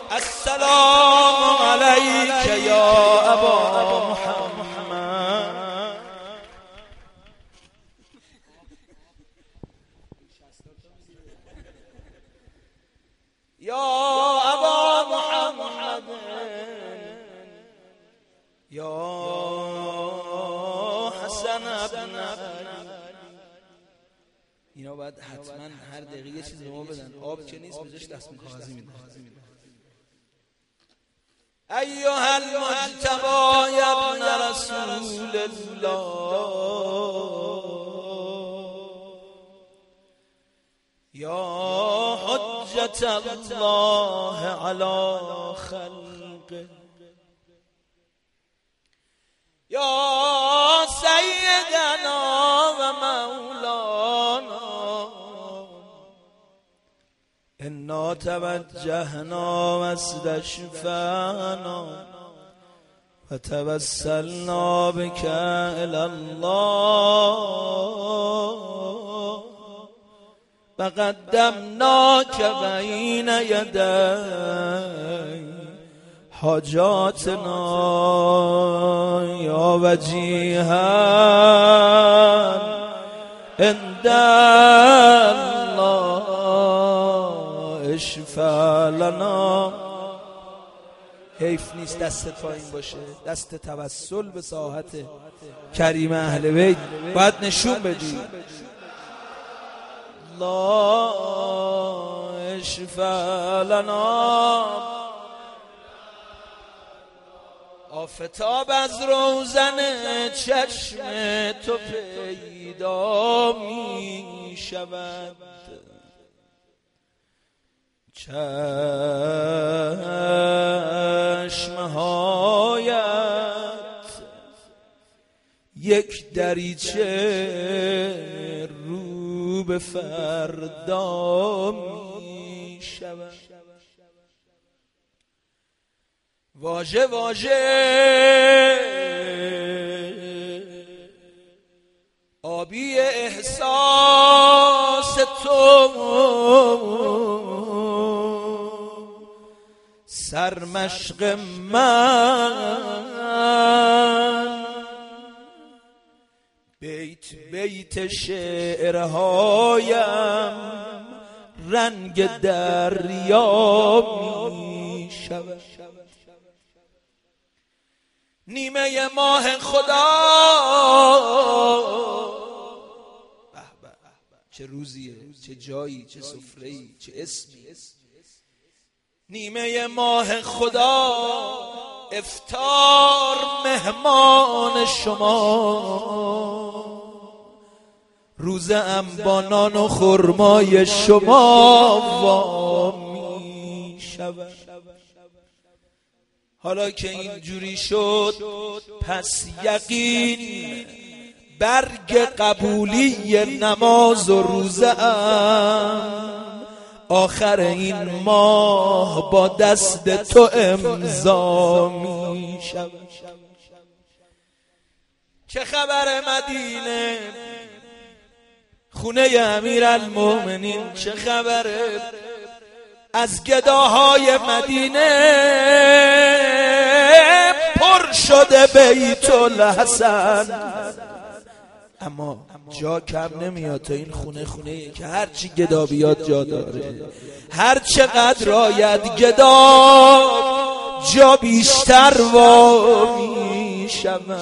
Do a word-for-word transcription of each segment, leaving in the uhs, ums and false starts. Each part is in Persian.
السلام علیک یا ابا محمد. یا ابا محمد یا حسن ابن علی. اینا باید حتما هر دقیقه یه چیز به ما بدن. آب که نیست بجاش دست کاغذی میدن. ایها المجتبی ابن رسول الله یا حجت الله علی خلقه یا سیدنا و مولانا انا توجهنا واستشفعنا و توسلنا بك الى الله و قدمناک بین یدی حاجاتنا یا وجیها عند الله اشفع لنا. حیف نیست دست پایین باشه، دست توسل به ساحت کریم اهل بیت باید نشون بدی. الله اشفع لنا. آفتاب از روزن چشم تو پیدا می شود، چشمهایت یک دریچه رو به فردا می شود. واژه واژه آبی احساس تو سرمشق من، بیت بیت شعرهایم رنگ دریا می شود. نیمه ماه خدا چه روزیه، چه جایی، چه سفره‌ای، چه اسمی. نیمه ماه خدا افطار مهمان شما، روزه ام با نان و خرمای شما وا می شود. حالا که اینجوری شد پس یقین برگ قبولی نماز و روزه ام آخر این ماه با دست تو امضا می شود. چه خبر مدینه، خونه امیرالمومنین، چه خبره از گداهای مدینه پر شده بیت الحسن، اما جا کم نمیاد تا این خونه خونه که هرچی گدا بیاد جا داره، هر چقدر آید گدا جا بیشتر وا می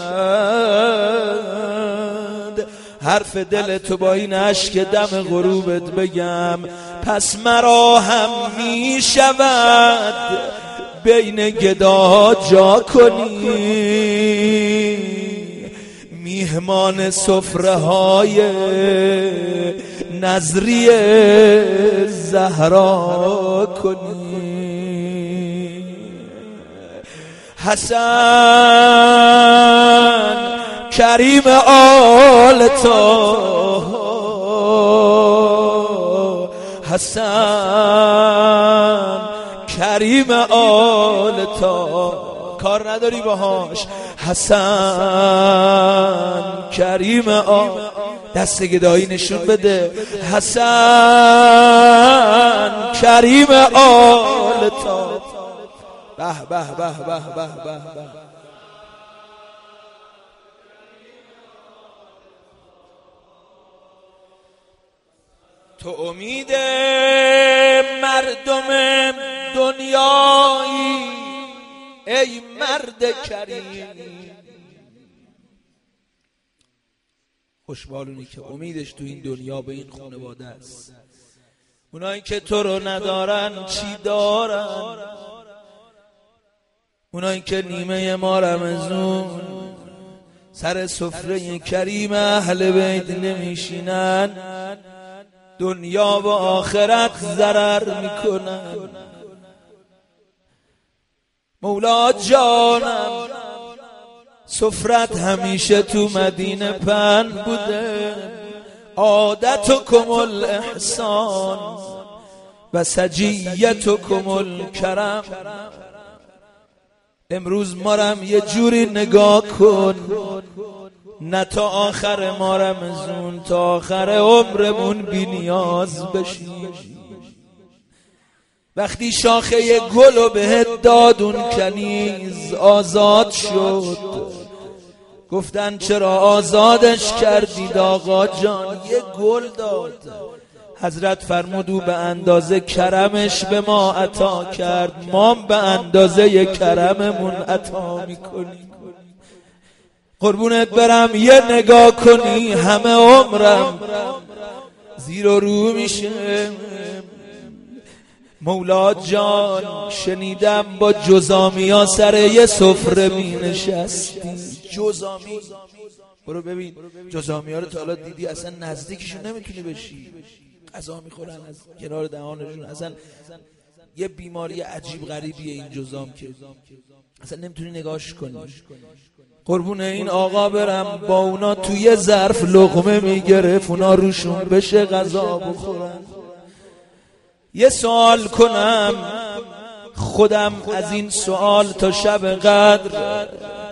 شود. حرف دل تو با این اشک دم غروبت بگم، پس مرا هم می شود بین گدا جا کنی، میهمان سفره های نظری زهرا کنی. حسن کریم آل تو، حسن کریم آل تو، کار نداری باهاش. حسن کریم آل، دست گدایی نشون بده. حسن کریم آل تو، به به به به به به به. تو امید مردم دنیایی ای مرد کریم. خوشبالونی که امیدش تو این دنیا به این خانواده است. اونایی که تو رو ندارن چی دارن؟ اونایی که نیمه ما رمضون سر سفره کریم اهل بیت نمیشینن، دنیا و آخرت ضرر میکنن. مولا جانم سفرت همیشه تو مدینه پهن بوده، عادتکم الاحسان و سجیتکم الکرم. امروز مارم یه جوری نگاه کن، نه تا آخر ما رمضون تا آخر عمرمون بی نیاز بشیم. وقتی شاخه گلو بهت داد اون کنیز آزاد شد، گفتن چرا آزادش کردید آقا جان؟ یه گل داد. حضرت فرمود او به اندازه کرمش به ما عطا کرد، ما به اندازه کرممون عطا میکنیم. قربونت برم یه نگاه کنی همه عمرم زیر و رو میشه. مولا جان شنیدم با جزامی ها سر یه سفره می نشستی. جزامی برو ببین جزامی ها رو تا حالا دیدی؟ اصلا نزدیکشون نمیتونی بشی، غذا میخورن از کنار دهانشون. اصلا یه بیماری عجیب غریبیه این جزام که اصلا نمیتونی نگاهش کنی. قربون این آقا برم با اونا توی ظرف لقمه میگرفت، اونا روشون بشه غذا بخورن. یه سوال کنم خودم از این سوال تا شب قدر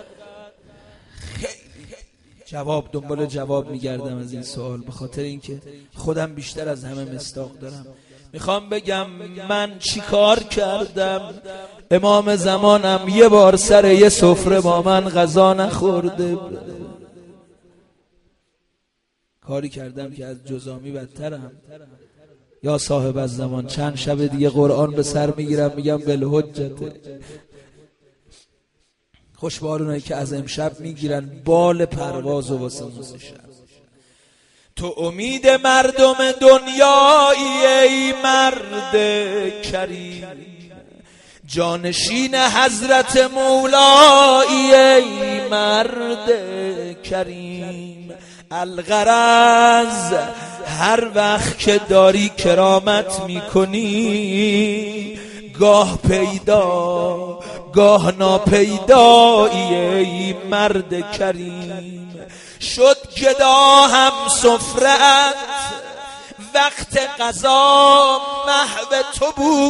جواب دنبال جواب میگردم از این سوال، به خاطر اینکه خودم بیشتر از همه مصداق دارم. میخوام بگم من چی کار کردم؟ امام زمانم یه بار سر یه سفره با من غذا نخورده. کاری کردم که از جزامی بدترم. یا صاحب از زمان چند شب دیگه قرآن به سر میگیرم میگم بالحجته. خوشبالونایی که از امشب میگیرن بال پرواز و واسه موسه شب. تو امید مردم دنیایی ای مرد کریم، جانشین حضرت مولایی ای مرد کریم. الغرض هر وقت که داری کرامت میکنی، گاه پیدا گاه ناپیدایی ای مرد کریم. شد گدا هم سفره‌ات وقت قضا محو تو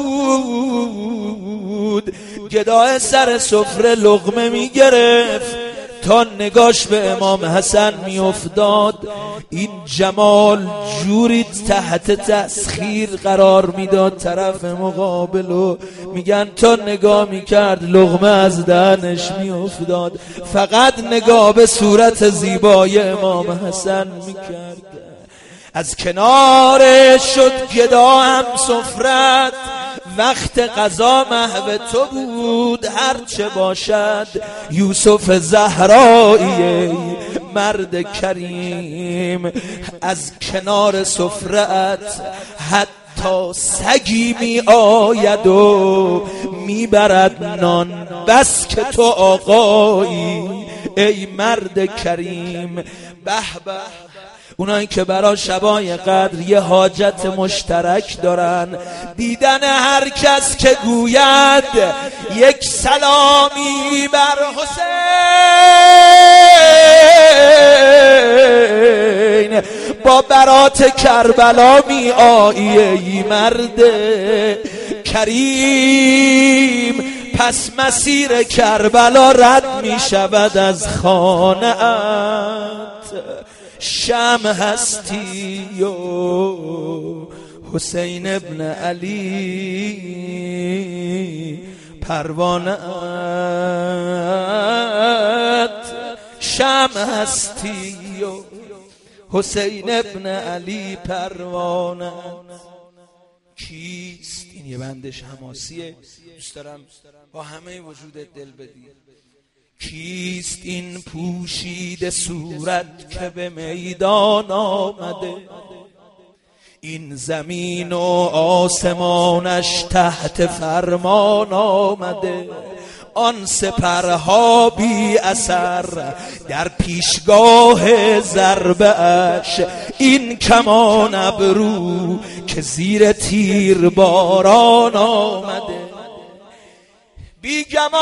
بود، گدا سر سفره لقمه میگرفت تا نگاش به امام حسن میافتاد. این جمال جوری تحت تسخیر قرار میداد طرف مقابلو، میگن تا نگاه میکرد لقمه از دهنش میافتاد. فقط نگاه به صورت زیبای امام حسن میکرد. از کنار شد گدا هم سفرت وقت قضا محو تو بود. هرچه باشد یوسف زهرایی مرد کریم، از کنار سفرت حتی سگی می آید و می برد نان، بس که تو آقایی ای مرد کریم. به به اونایی که برای شبای قدر یه حاجت مشترک دارن، دیدن هر کس که گوید یک سلامی بر حسین، با برات کربلا می آیی ای مرد کریم. پس مسیر کربلا رد می شود از خانه ات، شم هستی و حسین ابن علی. پروانه‌ات شمع هستی و حسین ابن علی پروانه‌ات. کیست؟ این یه بندش حماسیه، دوست دارم با همه وجودت دل بدی. کیست این پوشیده صورت که به میدان آمده، این زمین و آسمانش تحت فرمان آمده، آن سپرها بی اثر در پیشگاه ضربه اش، این کمان ابرو که زیر تیر باران آمده. بی گمان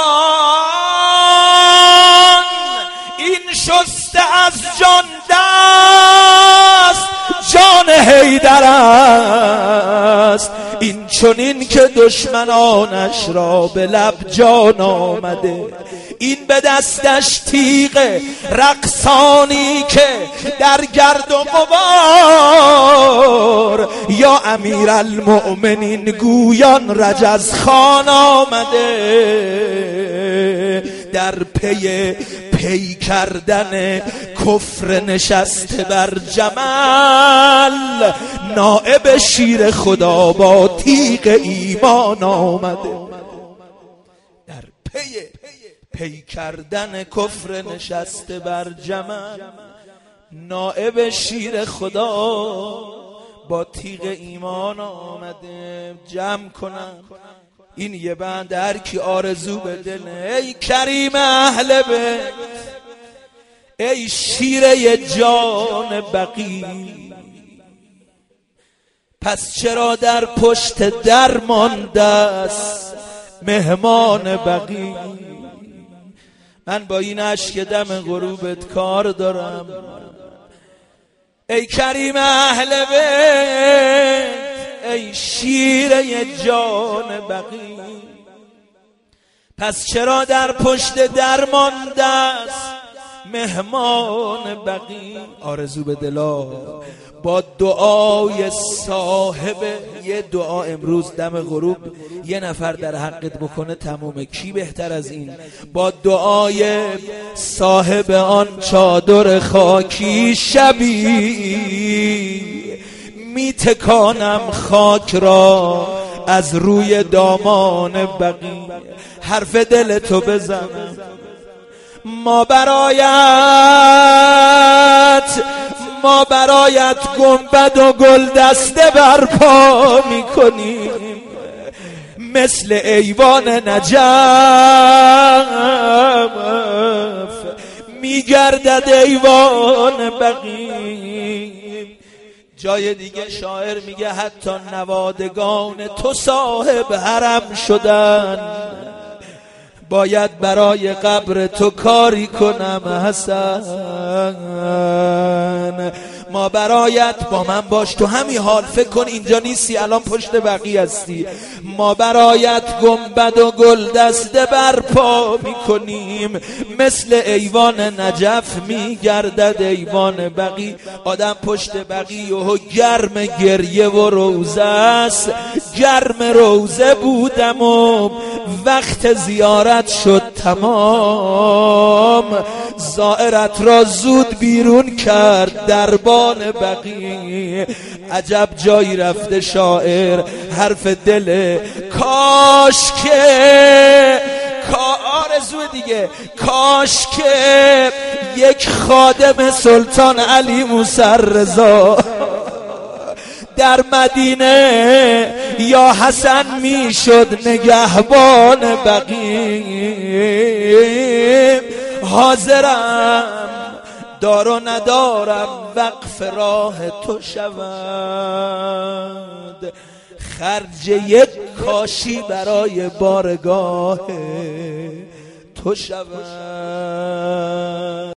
این شسته از جان دست جان حیدر است، این چنین که دشمنانش را به لب جان آمده، این به دستش تیغ رقصانی که در گرد و غبار یا امیرالمؤمنین گویان رجز خان آمده، در پی پی کردن کفر نشسته بر جمل، نائب شیر خدا با تیغ ایمان آمده. در پی پی کردن کفر نشسته بر جمل، نائب شیر خدا با تیغ ایمان آمده. جمع کنم این یه بند هر کی آرزو به دل. ای کریم اهل بیت، ای شیره جان بقی، پس چرا در پشت در مانده است مهمان بقی؟ من با این اشک دم غروبت کار دارم. ای کریم اهل بیت، ای شیره جان بقی، پس چرا در پشت در مانده است مهمان بقی؟ آرزو به دلا با دعای صاحب، یه دعا امروز دم غروب یه نفر در حقت بکنه تمومه. کی بهتر از این؟ با دعای صاحب آن چادر خاکی، شبی می تکانم خاک را از روی دامان بقی، حرف دل تو بزنم ما برایت، ما برایت گنبد و گل دسته برپا میکنیم، مثل ایوان نجف میگردد ایوان بقی. جای دیگه شاعر میگه حتی نوادگان تو صاحب حرم شدن، باید برای قبر تو کاری کنم حسن. ما برایت، با من باش تو همین حال، فکر کن اینجا نیستی الان پشت بقی هستی. ما برایت گنبد و گل دسته برپا میکنیم، مثل ایوان نجف میگردد ایوان بقی. آدم پشت بقی و گرم گریه و روزه است، گرم روزه بودم و وقت زیارت شد تمام، زائرت را زود بیرون کرد دربان بقی. عجب جایی رفته شاعر، حرف دل کاش که آرزو دیگه، کاش که یک خادم سلطان علی موسی رضا در مدینه یا حسن میشد نگهبان بقی. حاضرم دار و ندارم وقف راه تو شود، خرج یک کاشی برای بارگاه تو شود.